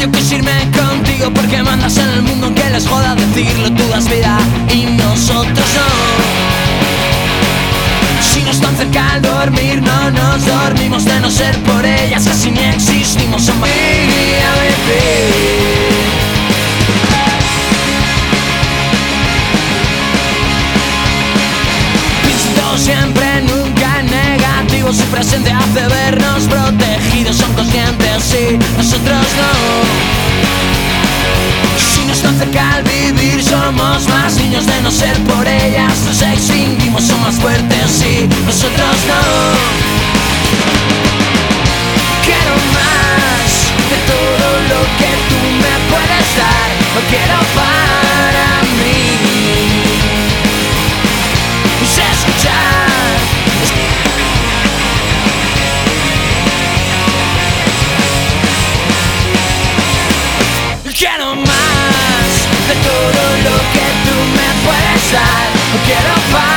Yo quise irme contigo porque mandas en el mundo, aunque les joda decirlo, tú das vida y nosotros no. Si no están cerca al dormir, no nos dormimos. De no ser por ellas casi ni existimos. Son María, baby. Pienso siempre, nunca en negativo. Su presente hace vernos protegidos. Son conscientes, sí, nosotros no. Si no están cerca al vivir, somos más niños. De no ser por ellas nos extinguimos. Son más fuertes, sí, nosotros no. Quiero más de todo lo que tú me puedes dar. Lo quiero para mí. Sé escuchar. Quiero más de todo lo que tú me puedes dar. Lo quiero para